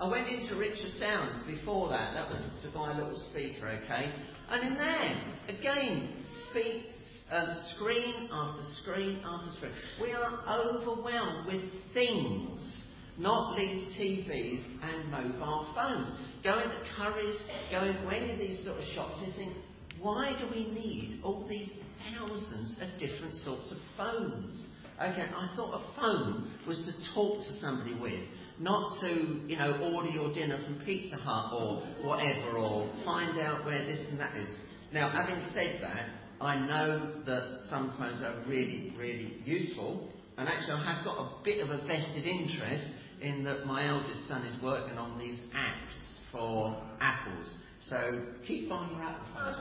I went into Richer Sounds before that. That was to buy a little speaker, okay? And in there, again, screen after screen after screen. We are overwhelmed with things, not least TVs and mobile phones. Going to Currys, going to any of these sort of shops, you think, why do we need all these thousands of different sorts of phones? Okay, I thought a phone was to talk to somebody with, not to, order your dinner from Pizza Hut or whatever, or find out where this and that is. Now, having said that, I know that some phones are really, really useful, and actually I have got a bit of a vested interest in that my eldest son is working on these apps for Apples. So keep on your Apple phones,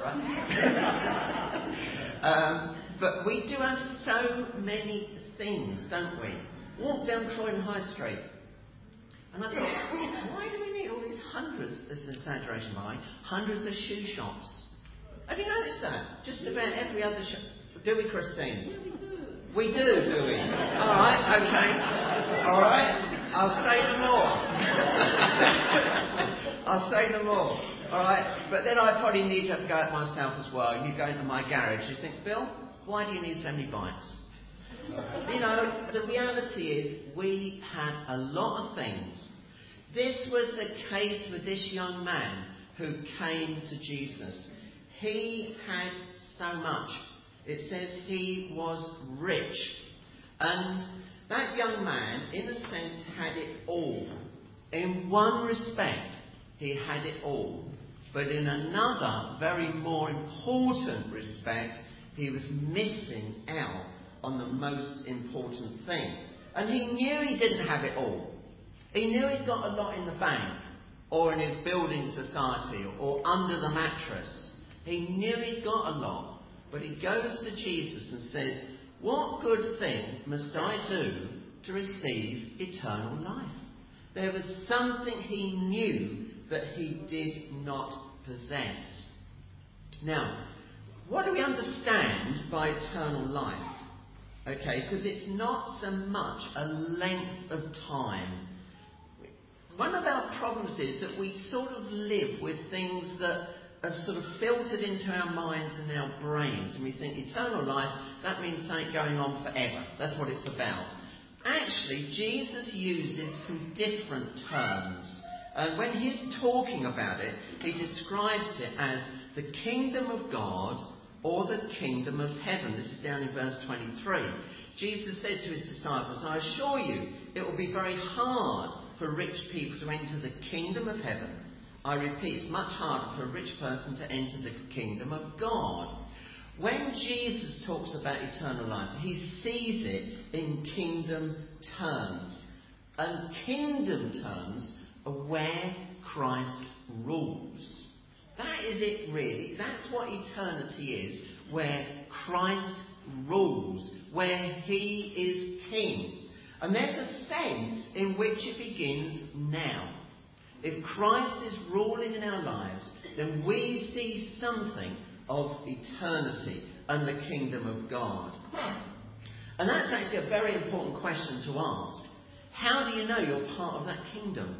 right? But we do have so many things, don't we? Walk down Croydon High Street, and I thought, why do we need all these hundreds, this is an exaggeration by the way, hundreds of shoe shops? Have you noticed that? Just about every other shop. Do we, Christine? Yeah, we do. We do we? Alright, okay. Alright, I'll say no more. I'll say no more. Alright, but then I probably need to have to go out myself as well. You go into my garage, you think, Bill, why do you need so many bikes? The reality is we have a lot of things. This was the case with this young man who came to Jesus. He had so much. It says he was rich. And that young man, in a sense, had it all. In one respect, he had it all. But in another, very more important respect, he was missing out on the most important thing. And he knew he didn't have it all. He knew he'd got a lot in the bank, or in his building society, or under the mattress. He knew he'd got a lot. But he goes to Jesus and says, what good thing must I do to receive eternal life? There was something he knew that he did not possess. Now, what do we understand by eternal life? Okay, because it's not so much a length of time. One of our problems is that we sort of live with things that have sort of filtered into our minds and our brains, and we think eternal life, that means something going on forever. That's what it's about. Actually, Jesus uses some different terms. And when he's talking about it, he describes it as the kingdom of God or the kingdom of heaven. This is down in verse 23. Jesus said to his disciples, I assure you, it will be very hard for rich people to enter the kingdom of heaven. I repeat, it's much harder for a rich person to enter the kingdom of God. When Jesus talks about eternal life, he sees it in kingdom terms. And kingdom terms are where Christ rules. That is it really. That's what eternity is, where Christ rules, where he is king. And there's a sense in which it begins now. If Christ is ruling in our lives, then we see something of eternity and the kingdom of God. And that's actually a very important question to ask. How do you know you're part of that kingdom?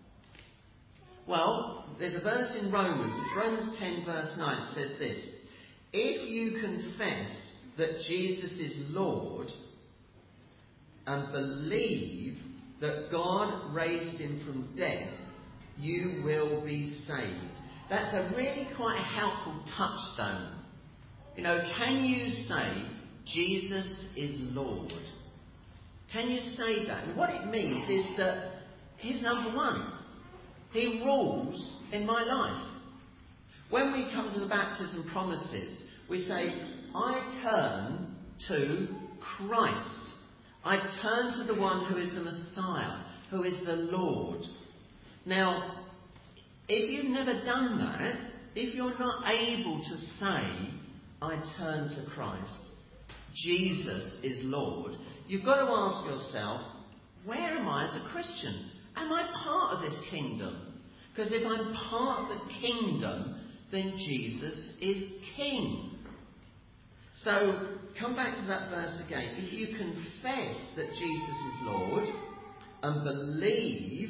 Well, there's a verse in Romans. It's Romans 10 verse 9. It says this. If you confess that Jesus is Lord and believe that God raised him from death, you will be saved. That's a really quite helpful touchstone. Can you say Jesus is Lord? Can you say that? And what it means is that he's number one. He rules in my life. When we come to the baptism promises, we say, I turn to Christ. I turn to the one who is the Messiah, who is the Lord. Now, if you've never done that, if you're not able to say, I turn to Christ, Jesus is Lord, you've got to ask yourself, where am I as a Christian? Am I part of this kingdom? Because if I'm part of the kingdom, then Jesus is King. So, come back to that verse again. If you confess that Jesus is Lord and believe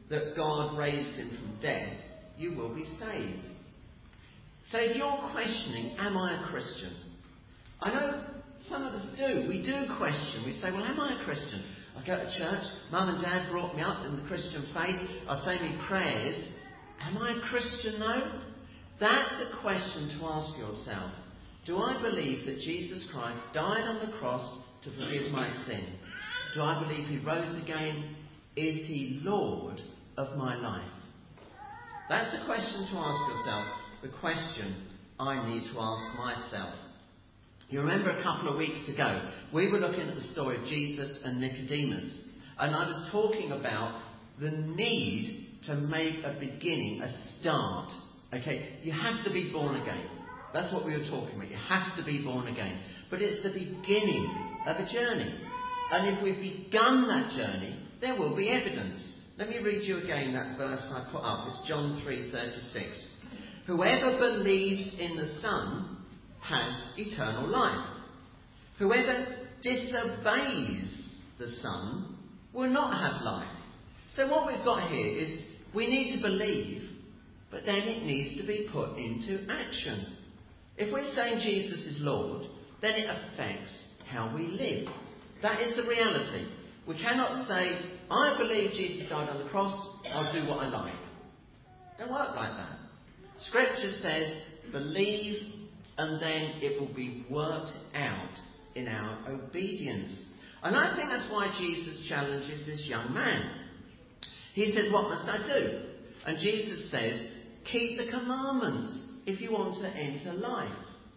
that God raised him from death, you will be saved. So if you're questioning, am I a Christian? I know some of us do. We do question. We say, well, am I a Christian? I go to church. Mum and Dad brought me up in the Christian faith. I say my prayers. Am I a Christian though? That's the question to ask yourself. Do I believe that Jesus Christ died on the cross to forgive my sin? Do I believe he rose again? Is he Lord of my life? That's the question to ask yourself. The question I need to ask myself. You remember a couple of weeks ago, we were looking at the story of Jesus and Nicodemus. And I was talking about the need to make a beginning, a start. Okay, you have to be born again. That's what we were talking about. You have to be born again. But it's the beginning of a journey. And if we've begun that journey, there will be evidence. Let me read you again that verse I put up. It's John 3:36. Whoever believes in the Son has eternal life. Whoever disobeys the Son will not have life. So what we've got here is we need to believe, but then it needs to be put into action. If we're saying Jesus is Lord, then it affects how we live. That is the reality. We cannot say, I believe Jesus died on the cross, I'll do what I like. It don't work like that. Scripture says, believe, and then it will be worked out in our obedience. And I think that's why Jesus challenges this young man. He says, what must I do? And Jesus says, keep the commandments if you want to enter life.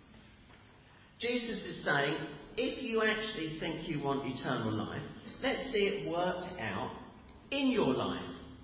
Jesus is saying, if you actually think you want eternal life, let's see it worked out in your life.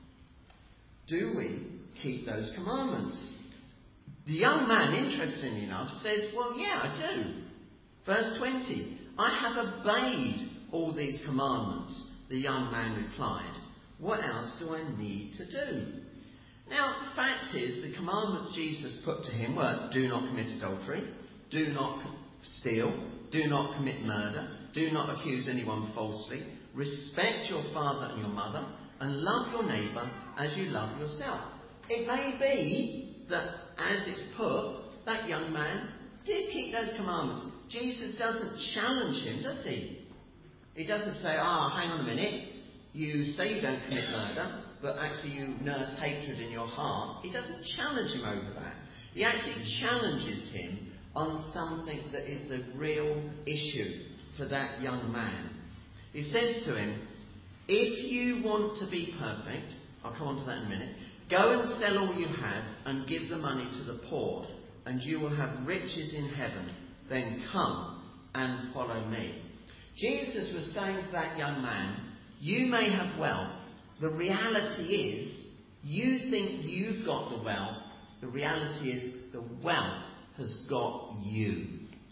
Do we keep those commandments? The young man, interestingly enough, says, well, yeah, I do. Verse 20, I have obeyed all these commandments. The young man replied, what else do I need to do? Now, the fact is, the commandments Jesus put to him were, do not commit adultery, do not steal, do not commit murder, do not accuse anyone falsely, respect your father and your mother, and love your neighbour as you love yourself. It may be that, as it's put, that young man did keep those commandments. Jesus doesn't challenge him, does he? He doesn't say, hang on a minute, you say you don't commit murder, but actually you nurse hatred in your heart. He doesn't challenge him over that. He actually challenges him on something that is the real issue for that young man. He says to him, if you want to be perfect, I'll come on to that in a minute, go and sell all you have and give the money to the poor, and you will have riches in heaven. Then come and follow me. Jesus was saying to that young man, you may have wealth. The reality is, you think you've got the wealth. The reality is, the wealth has got you.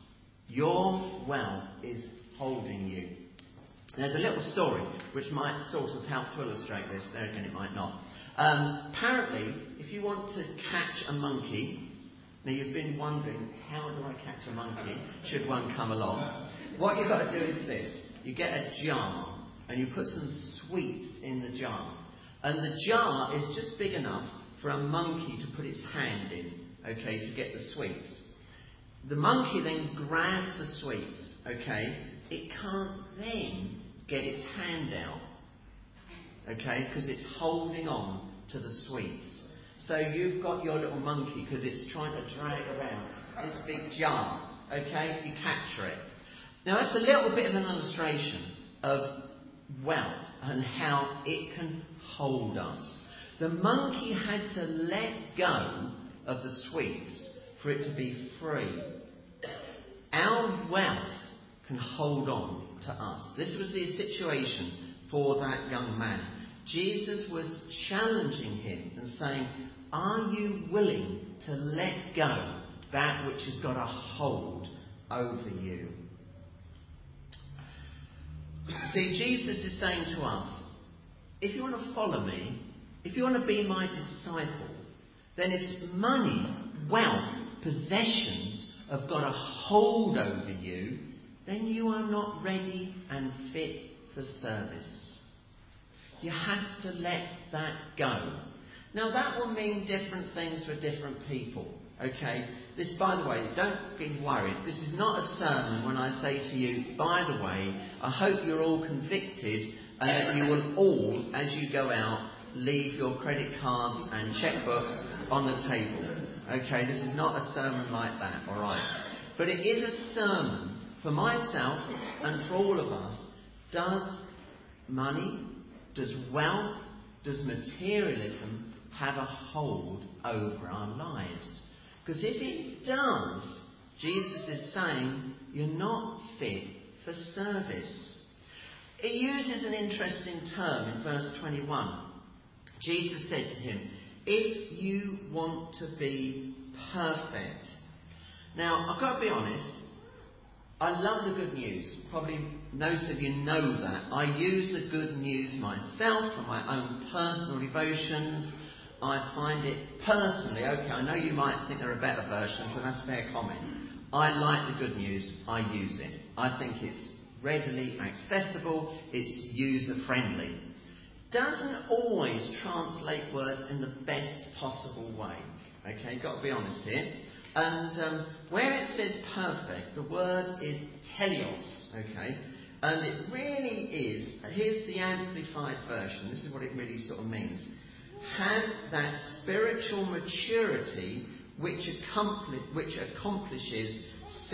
Your wealth is holding you. There's a little story which might sort of help to illustrate this. There again, it might not. Apparently, if you want to catch a monkey, now you've been wondering, how do I catch a monkey should one come along? What you've got to do is this. You get a jar and you put some sweets in the jar. And the jar is just big enough for a monkey to put its hand in, okay, to get the sweets. The monkey then grabs the sweets, okay. It can't then get its hand out, okay, because it's holding on to the sweets. So you've got your little monkey because it's trying to drag around this big jar, okay. You capture it. Now that's a little bit of an illustration of wealth and how it can hold us. The monkey had to let go of the sweets for it to be free. Our wealth can hold on to us. This was the situation for that young man. Jesus was challenging him and saying, are you willing to let go that which has got a hold over you? See, Jesus is saying to us, if you want to follow me, if you want to be my disciple, then if money, wealth, possessions have got a hold over you, then you are not ready and fit for service. You have to let that go. Now that will mean different things for different people. Okay? This, by the way, don't be worried. This is not a sermon when I say to you, by the way, I hope you're all convicted and that you will all, as you go out, leave your credit cards and checkbooks on the table. Okay? This is not a sermon like that, alright? But it is a sermon for myself and for all of us. Does money, does wealth, does materialism have a hold over our lives? Because if it does, Jesus is saying, you're not fit for service. He uses an interesting term in verse 21. Jesus said to him, if you want to be perfect. Now, I've got to be honest, I love the good news. Probably most of you know that. I use the good news myself for my own personal devotions. I find it personally, okay, I know you might think there are better versions, and that's a fair comment. I like the good news, I use it. I think it's readily accessible, it's user-friendly. Doesn't always translate words in the best possible way. Okay, got to be honest here. And where it says perfect, the word is teleos, okay? And it really is, here's the Amplified version, this is what it really sort of means. Have that spiritual maturity which accomplishes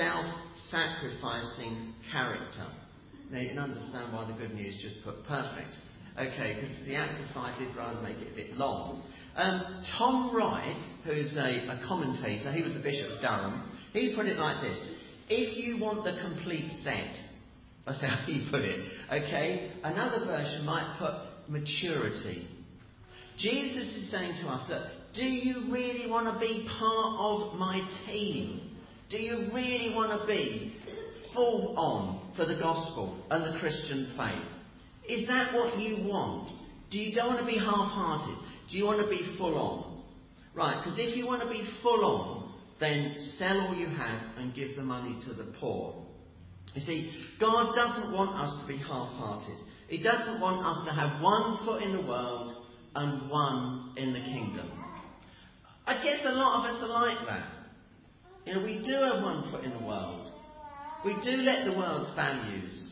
self-sacrificing character. Now you can understand why the good news just put perfect. Okay, because the Amplified did rather make it a bit long. Tom Wright, who's a commentator, he was the Bishop of Durham, he put it like this. If you want the complete set, that's how he put it. Okay, another version might put maturity. Jesus is saying to us that, do you really want to be part of my team? Do you really want to be full on for the gospel and the Christian faith? Is that what you want? Do you don't want to be half-hearted? Do you want to be full on? Right, because if you want to be full on, then sell all you have and give the money to the poor. You see, God doesn't want us to be half-hearted. He doesn't want us to have one foot in the world and one in the kingdom. I guess a lot of us are like that. You know, we do have one foot in the world. We do let the world's values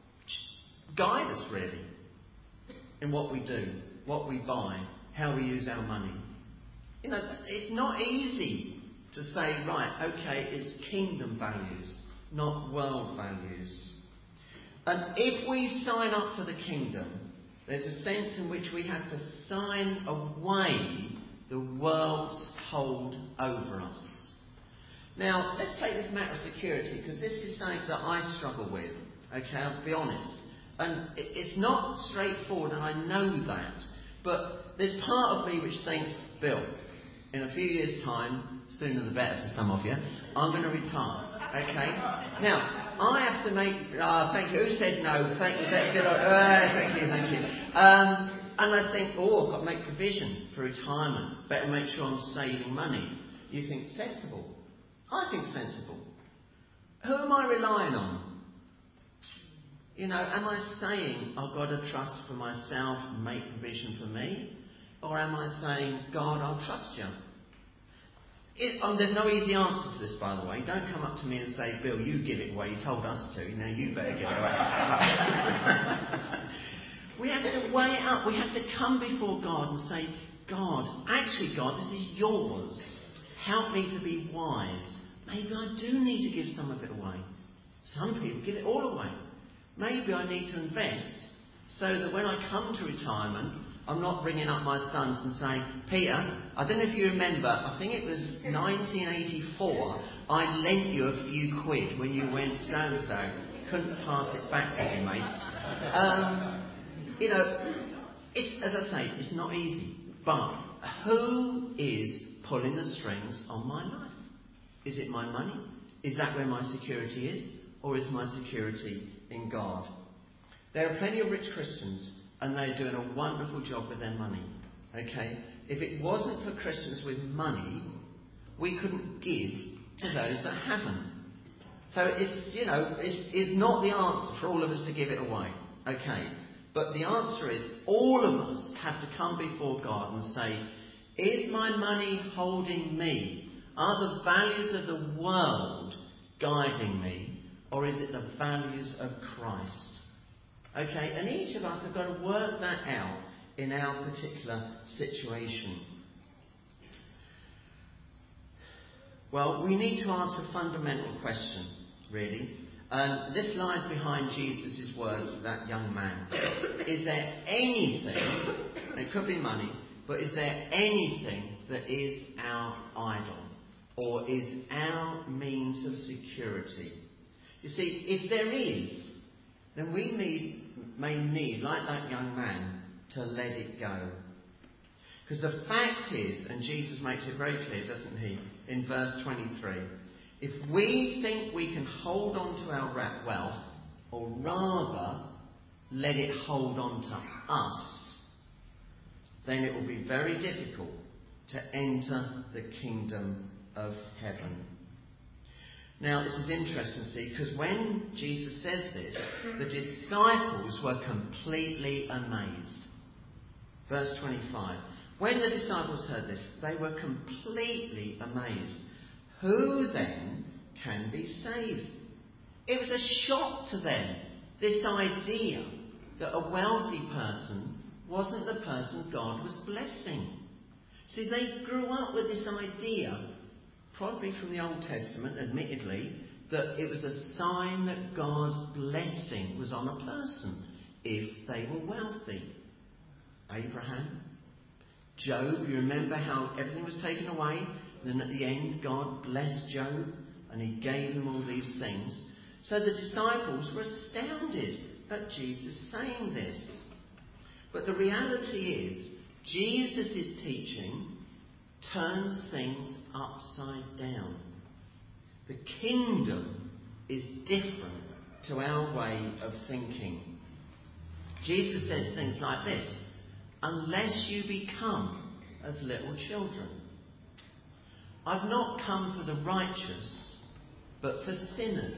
guide us, really, in what we do, what we buy, how we use our money. You know, it's not easy to say, right, okay, it's kingdom values, not world values. And if we sign up for the kingdom, there's a sense in which we have to sign away the world's hold over us. Now, let's take this matter of security, because this is something that I struggle with. Okay, I'll be honest. And it's not straightforward, and I know that. But there's part of me which thinks, Bill, in a few years' time, sooner the better for some of you, I'm going to retire. Okay? Now, I have to make... thank you. Who said no? Thank you. Thank you. Thank you. And I think, I've got to make provision for retirement. Better make sure I'm saving money. You think sensible? I think sensible. Who am I relying on? You know, am I saying I've got to trust for myself and make provision for me? Or am I saying, God, I'll trust you? There's no easy answer to this, by the way. Don't come up to me and say, Bill, you give it away. You told us to. Now you better give it away. We have to weigh it up. We have to come before God and say, God, actually, God, this is yours. Help me to be wise. Maybe I do need to give some of it away. Some people give it all away. Maybe I need to invest so that when I come to retirement, I'm not ringing up my sons and saying, Peter, I don't know if you remember, I think it was 1984, I lent you a few quid when you went so-and-so. Couldn't pass it back, could you, mate? You know, as I say, it's not easy. But who is pulling the strings on my life? Is it my money? Is that where my security is? Or is my security in God? There are plenty of rich Christians, and they're doing a wonderful job with their money. Okay? If it wasn't for Christians with money, we couldn't give to those that haven't. So it's not the answer for all of us to give it away. Okay? But the answer is, all of us have to come before God and say, is my money holding me? Are the values of the world guiding me? Or is it the values of Christ? Okay, and each of us have got to work that out in our particular situation. Well, we need to ask a fundamental question, really. This lies behind Jesus' words to that young man. Is there anything, it could be money, but is there anything that is our idol? Or is our means of security? You see, if there is, then we may need, like that young man, to let it go. Because the fact is, and Jesus makes it very clear, doesn't he, in verse 23, if we think we can hold on to our wealth, or rather let it hold on to us, then it will be very difficult to enter the kingdom of heaven. Now, this is interesting to see, because when Jesus says this, the disciples were completely amazed. Verse 25. When the disciples heard this, they were completely amazed. Who then can be saved? It was a shock to them, this idea that a wealthy person wasn't the person God was blessing. See, they grew up with this idea, probably from the Old Testament, admittedly, that it was a sign that God's blessing was on a person if they were wealthy. Abraham, Job, you remember how everything was taken away, and then at the end God blessed Job and he gave him all these things. So the disciples were astounded at Jesus saying this. But the reality is, Jesus' teaching turns things upside down. The kingdom is different to our way of thinking. Jesus says things like this: unless you become as little children. I've not come for the righteous, but for sinners.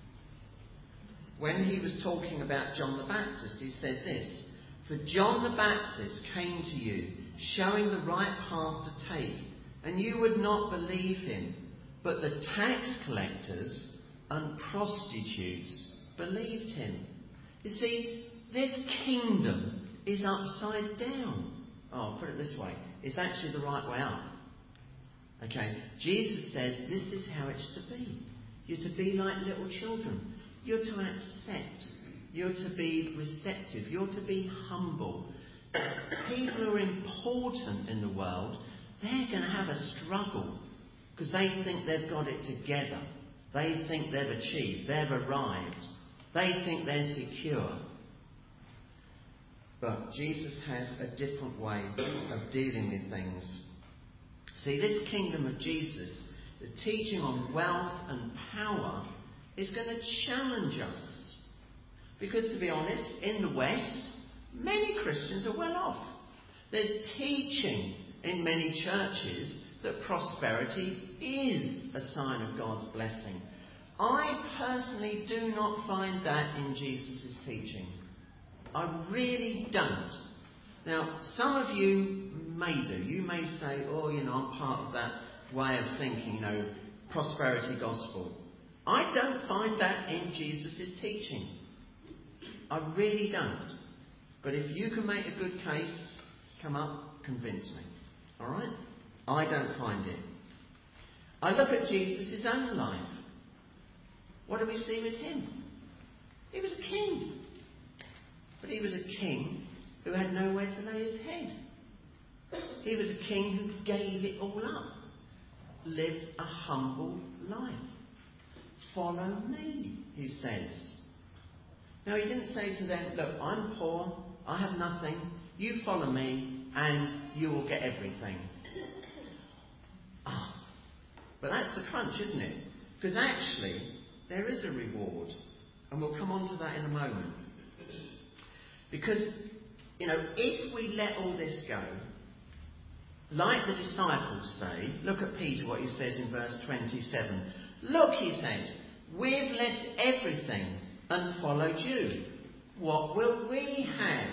When he was talking about John the Baptist, he said this: for John the Baptist came to you, showing the right path to take, and you would not believe him. But the tax collectors and prostitutes believed him. You see, this kingdom is upside down. Oh, I'll put it this way. It's actually the right way up. Okay, Jesus said this is how it's to be. You're to be like little children. You're to accept. You're to be receptive. You're to be humble. People who are important in the world, they're going to have a struggle because they think they've got it together. They think they've achieved. They've arrived. They think they're secure. But Jesus has a different way of dealing with things. See, this kingdom of Jesus, the teaching on wealth and power, is going to challenge us. Because, to be honest, in the West, many Christians are well off. There's teaching in many churches that prosperity is a sign of God's blessing. I personally do not find that in Jesus' teaching. I really don't. Now, some of you may do. You may say, oh, I'm part of that way of thinking, prosperity gospel. I don't find that in Jesus' teaching. I really don't. But if you can make a good case, come up, convince me. All right? I don't find it. I look at Jesus' own life. What do we see with him? He was a king. But he was a king who had nowhere to lay his head. He was a king who gave it all up. Lived a humble life. Follow me, he says. Now, he didn't say to them, look, I'm poor, I have nothing, you follow me and you will get everything. But that's the crunch, isn't it? Because actually, there is a reward. And we'll come on to that in a moment. Because, if we let all this go, like the disciples say, look at Peter, what he says in verse 27. Look, he said, we've left everything and followed you. what will we have?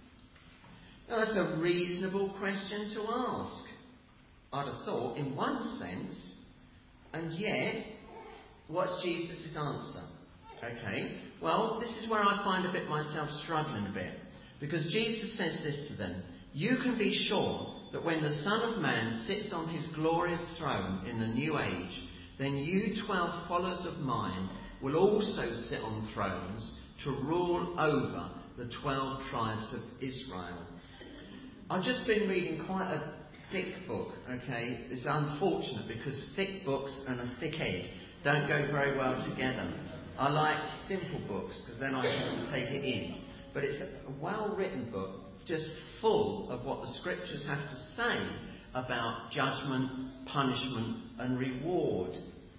Now, that's a reasonable question to ask, I'd have thought, in one sense. And yet, what's Jesus' answer? Okay, well, this is where I find a bit myself struggling a bit. Because Jesus says this to them: you can be sure that when the Son of Man sits on his glorious throne in the new age, then you 12 followers of mine will also sit on thrones to rule over the 12 tribes of Israel. I've just been reading quite a thick book, okay? It's unfortunate because thick books and a thick head don't go very well together. I like simple books because then I can take it in. But it's a well-written book, just full of what the scriptures have to say about judgment, punishment and reward.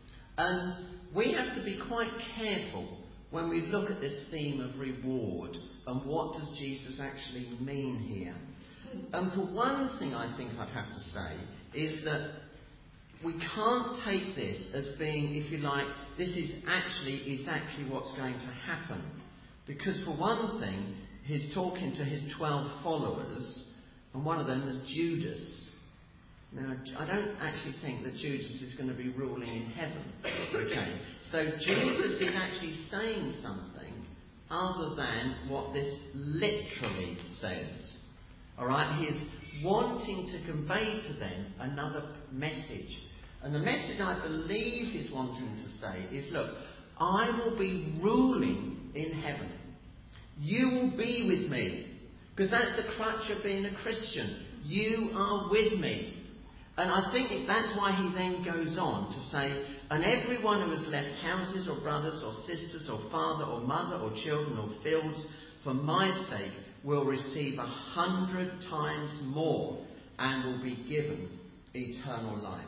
And we have to be quite careful when we look at this theme of reward and what does Jesus actually mean here. And for one thing I think I'd have to say is that we can't take this as being, if you like, this is actually exactly what's going to happen. Because for one thing, he's talking to his 12 followers, and one of them is Judas. Now, I don't actually think that Judas is going to be ruling in heaven. Okay, so Jesus is actually saying something other than what this literally says. Alright, he is wanting to convey to them another message. And the message I believe he's wanting to say is, look, I will be ruling in heaven. You will be with me. Because that's the crutch of being a Christian. You are with me. And I think that's why he then goes on to say, and everyone who has left houses or brothers or sisters or father or mother or children or fields for my sake will receive 100 times more and will be given eternal life.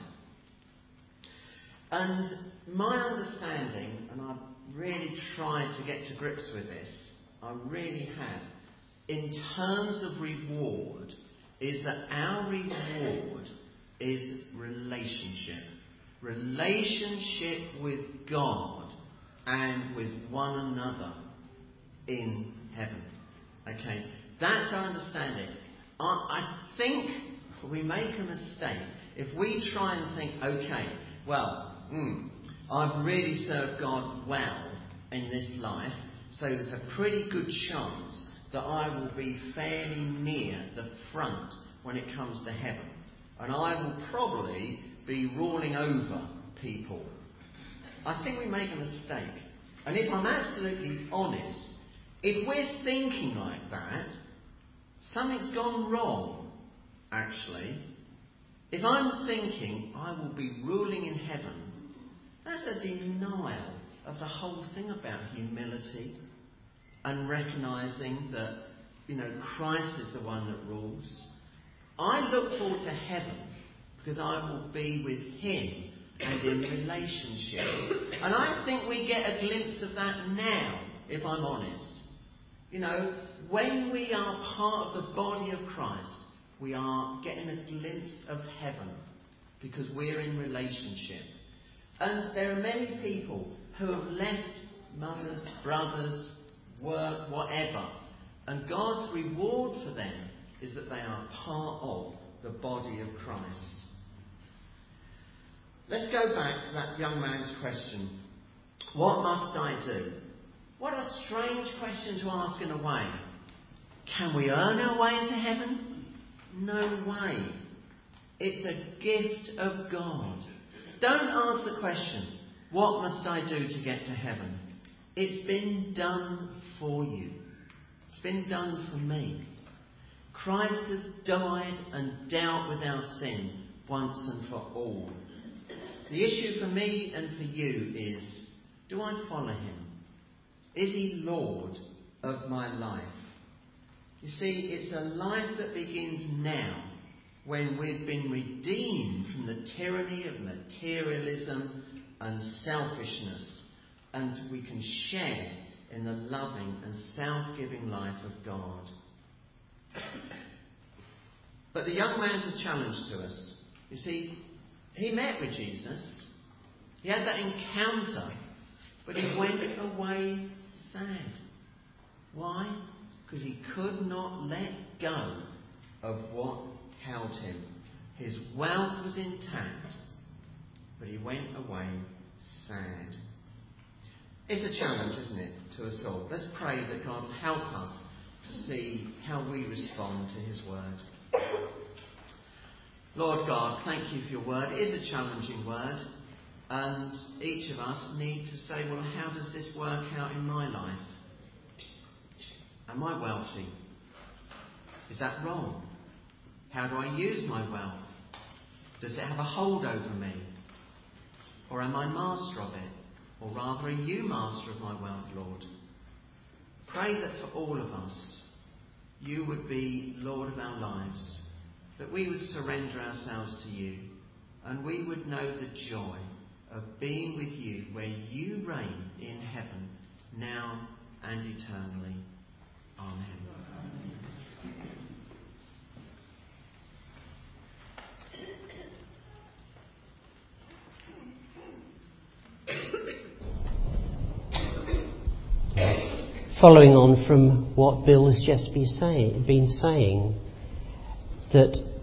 And my understanding, and I've really tried to get to grips with this, I really have, in terms of reward, is that our reward is relationship. Relationship with God and with one another in heaven. Okay, that's our understanding. I think we make a mistake if we try and think, okay, well, I've really served God well in this life, so there's a pretty good chance that I will be fairly near the front when it comes to heaven. And I will probably be ruling over people. I think we make a mistake. And if I'm absolutely honest, if we're thinking like that, something's gone wrong, actually. If I'm thinking I will be ruling in heaven, that's a denial of the whole thing about humility and recognising that, Christ is the one that rules. I look forward to heaven because I will be with him and in relationship. And I think we get a glimpse of that now, if I'm honest. When we are part of the body of Christ, we are getting a glimpse of heaven because we're in relationship. And there are many people who have left mothers, brothers, work, whatever. And God's reward for them is that they are part of the body of Christ. Let's go back to that young man's question. What must I do? What a strange question to ask in a way. Can we earn our way into heaven? No way. It's a gift of God. Don't ask the question, what must I do to get to heaven? It's been done for you. It's been done for me. Christ has died and dealt with our sin once and for all. The issue for me and for you is, do I follow him? Is he Lord of my life? You see, it's a life that begins now when we've been redeemed from the tyranny of materialism and selfishness, and we can share in the loving and self-giving life of God. But the young man's a challenge to us. You see, he met with Jesus. He had that encounter, but he went away sad. Why? Because he could not let go of what held him. His wealth was intact, but he went away sad. It's a challenge, isn't it, to us all? Let's pray that God will help us to see how we respond to his word. Lord God, thank you for your word. It is a challenging word, and each of us need to say, well, how does this work out in my life? Am I wealthy? Is that wrong? How do I use my wealth? Does it have a hold over me? Or am I master of it? Or rather, are you master of my wealth, Lord? Pray that for all of us, you would be Lord of our lives, that we would surrender ourselves to you, and we would know the joy of being with you where you reign in heaven, now and eternally. Amen. Following on from what Bill has just been saying, that